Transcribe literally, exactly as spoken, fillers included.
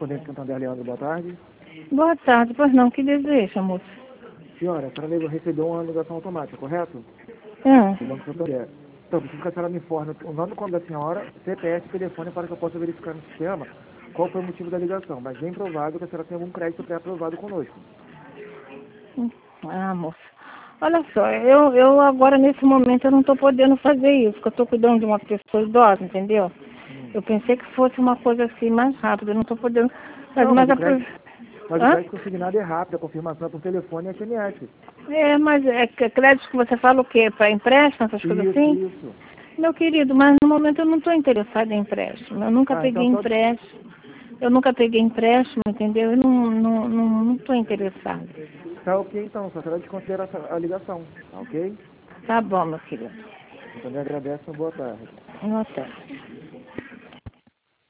Correspondente Santander, Leandro, boa tarde. Boa tarde, pois não, que deseja, moço? Senhora, a senhora recebeu uma ligação automática, correto? Ah, Do Banco Santander. Então, preciso que a senhora me informe o nome e nome da senhora, C P F e telefone para que eu possa verificar no sistema qual foi o motivo da ligação. Mas bem provável que a senhora tenha algum crédito pré-aprovado conosco. ah, moço. Olha só, eu, eu agora nesse momento eu não estou podendo fazer isso, porque eu estou cuidando de uma pessoa idosa, entendeu? Hum. Eu pensei que fosse uma coisa assim mais rápida, eu não estou podendo. Mas, Não, mas mas o a crédito, mas o Hã? crédito consignado é rápido, a confirmação é por telefone e S M S. É, mas é que- crédito que você fala o quê? Para empréstimo, essas coisas Isso, assim? isso. Meu querido, mas no momento eu não estou interessada em empréstimo. Eu nunca Ah, peguei então só... empréstimo. Eu nunca peguei empréstimo, entendeu? Eu não estou não, não, não tô interessada. Tá ok, então, só será de considerar a ligação, tá ok? Tá bom, meu querido. Eu também agradeço, boa tarde. Boa tarde.